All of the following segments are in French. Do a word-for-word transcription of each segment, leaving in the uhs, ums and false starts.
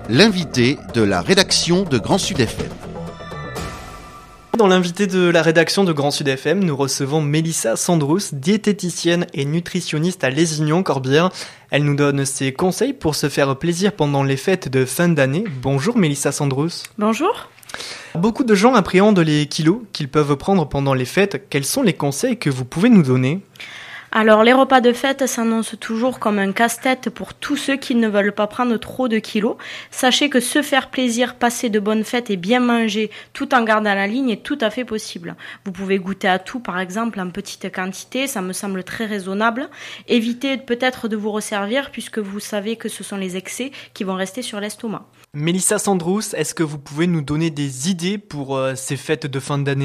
L'invité de la rédaction de Grand Sud F M. Dans l'invité de la rédaction de Grand Sud F M, nous recevons Mélissa Sandrous, diététicienne et nutritionniste à Lézignan-Corbière. Elle nous donne ses conseils pour se faire plaisir pendant les fêtes de fin d'année. Bonjour Mélissa Sandrous. Bonjour. Beaucoup de gens appréhendent les kilos qu'ils peuvent prendre pendant les fêtes. Quels sont les conseils que vous pouvez nous donner ? Alors, les repas de fête s'annoncent toujours comme un casse-tête pour tous ceux qui ne veulent pas prendre trop de kilos. Sachez que se faire plaisir, passer de bonnes fêtes et bien manger tout en gardant la ligne est tout à fait possible. Vous pouvez goûter à tout, par exemple, en petite quantité, ça me semble très raisonnable. Évitez peut-être de vous resservir puisque vous savez que ce sont les excès qui vont rester sur l'estomac. Mélissa Sandrous, est-ce que vous pouvez nous donner des idées pour euh, ces fêtes de fin d'année ?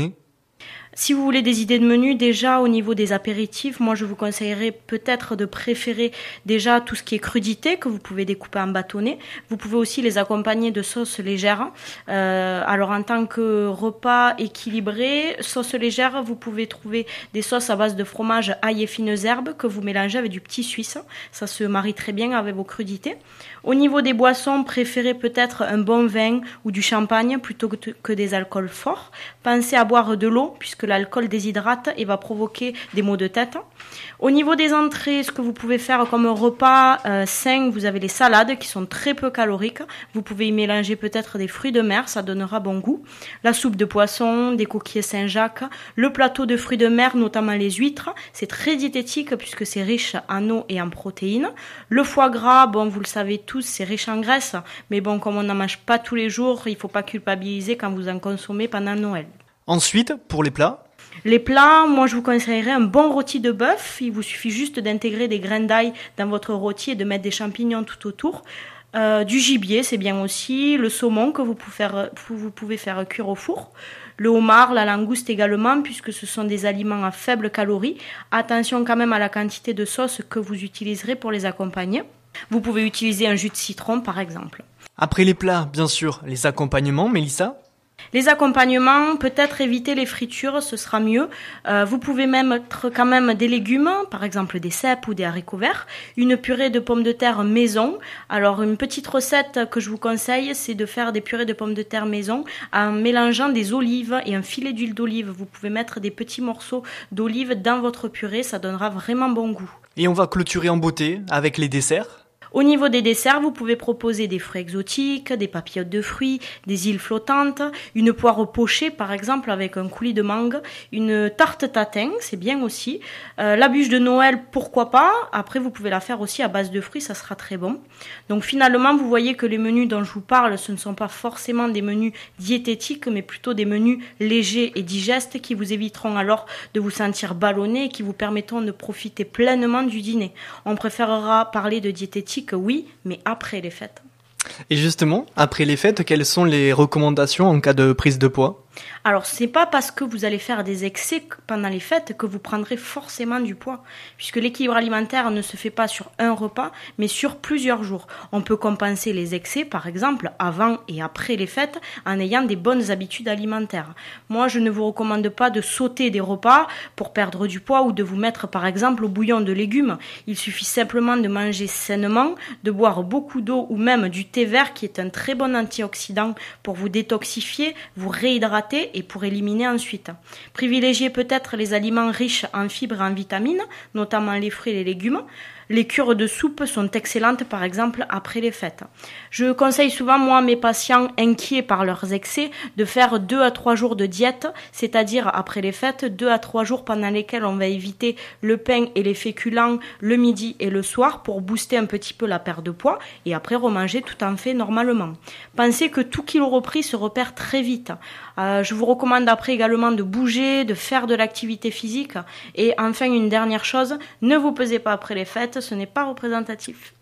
Si vous voulez des idées de menu, déjà au niveau des apéritifs, moi je vous conseillerais peut-être de préférer déjà tout ce qui est crudité que vous pouvez découper en bâtonnets. Vous pouvez aussi les accompagner de sauces légères. Euh, alors en tant que repas équilibré, sauce légère, vous pouvez trouver des sauces à base de fromage, ail et fines herbes que vous mélangez avec du petit suisse. Ça se marie très bien avec vos crudités. Au niveau des boissons, préférez peut-être un bon vin ou du champagne plutôt que, que des alcools forts. Pensez à boire de l'eau puisque l'alcool déshydrate et va provoquer des maux de tête. Au niveau des entrées, ce que vous pouvez faire comme repas euh, sain, vous avez les salades qui sont très peu caloriques. Vous pouvez y mélanger peut-être des fruits de mer, ça donnera bon goût. La soupe de poisson, des coquilles Saint-Jacques, le plateau de fruits de mer, notamment les huîtres. C'est très diététique puisque c'est riche en eau et en protéines. Le foie gras, bon, vous le savez tous, c'est riche en graisse. Mais bon, comme on n'en mange pas tous les jours, il ne faut pas culpabiliser quand vous en consommez pendant Noël. Ensuite, pour les plats ? Les plats, moi je vous conseillerais un bon rôti de bœuf. Il vous suffit juste d'intégrer des graines d'ail dans votre rôti et de mettre des champignons tout autour. Euh, du gibier, c'est bien aussi. Le saumon que vous pouvez faire, vous pouvez faire cuire au four. Le homard, la langouste également, puisque ce sont des aliments à faibles calories. Attention quand même à la quantité de sauce que vous utiliserez pour les accompagner. Vous pouvez utiliser un jus de citron par exemple. Après les plats, bien sûr, les accompagnements, Mélissa ? Les accompagnements, peut-être éviter les fritures, ce sera mieux. Euh, vous pouvez même mettre quand même des légumes, par exemple des cèpes ou des haricots verts. Une purée de pommes de terre maison. Alors une petite recette que je vous conseille, c'est de faire des purées de pommes de terre maison en mélangeant des olives et un filet d'huile d'olive. Vous pouvez mettre des petits morceaux d'olive dans votre purée, ça donnera vraiment bon goût. Et on va clôturer en beauté avec les desserts. Au niveau des desserts, vous pouvez proposer des fruits exotiques, des papillotes de fruits, des îles flottantes, une poire pochée par exemple avec un coulis de mangue, une tarte tatin, c'est bien aussi. Euh, la bûche de Noël, pourquoi pas. Après, vous pouvez la faire aussi à base de fruits, ça sera très bon. Donc finalement, vous voyez que les menus dont je vous parle, ce ne sont pas forcément des menus diététiques, mais plutôt des menus légers et digestes qui vous éviteront alors de vous sentir ballonné et qui vous permettront de profiter pleinement du dîner. On préférera parler de diététique que oui, mais après les fêtes. Et justement, après les fêtes, quelles sont les recommandations en cas de prise de poids ? Alors, c'est pas parce que vous allez faire des excès pendant les fêtes que vous prendrez forcément du poids, puisque l'équilibre alimentaire ne se fait pas sur un repas, mais sur plusieurs jours. On peut compenser les excès, par exemple, avant et après les fêtes, en ayant des bonnes habitudes alimentaires. Moi, je ne vous recommande pas de sauter des repas pour perdre du poids ou de vous mettre, par exemple, au bouillon de légumes. Il suffit simplement de manger sainement, de boire beaucoup d'eau ou même du thé vert, qui est un très bon antioxydant pour vous détoxifier, vous réhydrater et pour éliminer ensuite. Privilégiez peut-être les aliments riches en fibres et en vitamines, notamment les fruits et les légumes. Les cures de soupe sont excellentes, par exemple, après les fêtes. Je conseille souvent, moi, à mes patients inquiets par leurs excès, de faire deux à trois jours de diète, c'est-à-dire après les fêtes, deux à trois jours pendant lesquels on va éviter le pain et les féculents le midi et le soir pour booster un petit peu la perte de poids et après remanger tout en fait normalement. Pensez que tout kilo repris se repère très vite. Euh, je vous recommande après également de bouger, de faire de l'activité physique et enfin une dernière chose, ne vous pesez pas après les fêtes, ce n'est pas représentatif.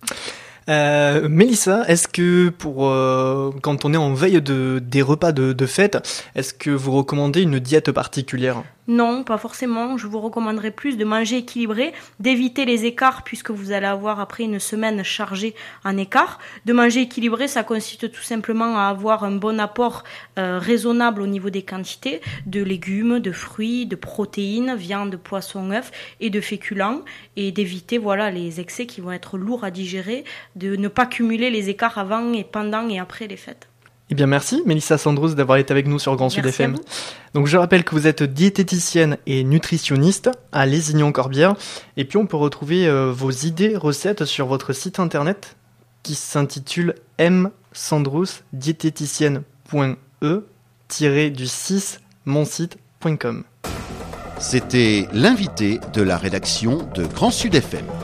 Euh, Mélissa, est-ce que pour euh, quand on est en veille de, des repas de, de fête, est-ce que vous recommandez une diète particulière ? Non, pas forcément. Je vous recommanderais plus de manger équilibré, d'éviter les écarts puisque vous allez avoir après une semaine chargée en écarts. De manger équilibré, ça consiste tout simplement à avoir un bon apport euh, raisonnable au niveau des quantités de légumes, de fruits, de protéines, viande, poisson, œufs et de féculents, et d'éviter voilà les excès qui vont être lourds à digérer, de ne pas cumuler les écarts avant et pendant et après les fêtes. Eh bien merci Mélissa Sandrous d'avoir été avec nous sur Grand Sud F M. Donc je rappelle que vous êtes diététicienne et nutritionniste à Lézignan-Corbière, et puis on peut retrouver euh, vos idées recettes sur votre site internet qui s'intitule m sandrous diététicienne point e du six mon site point com. C'était l'invité de la rédaction de Grand Sud F M.